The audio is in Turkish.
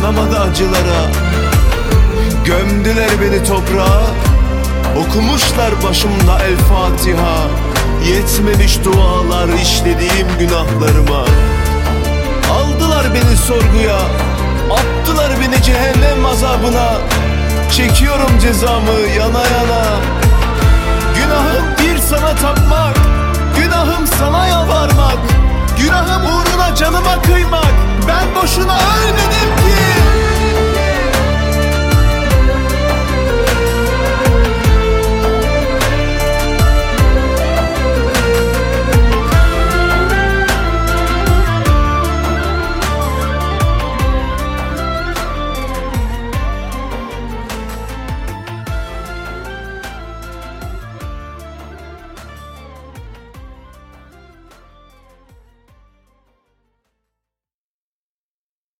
dayanamadı acılara. Gömdüler beni toprağa, okumuşlar başımda El Fatiha. Yetmemiş dualar işlediğim günahlarıma. Aldılar beni sorguya, attılar beni cehennem azabına. Çekiyorum cezamı yana yana. Günahım bir sana tapmak, günahım sana yalvarmak, günahım uğruna canıma kıymak. Ben boşuna ölmedim ki.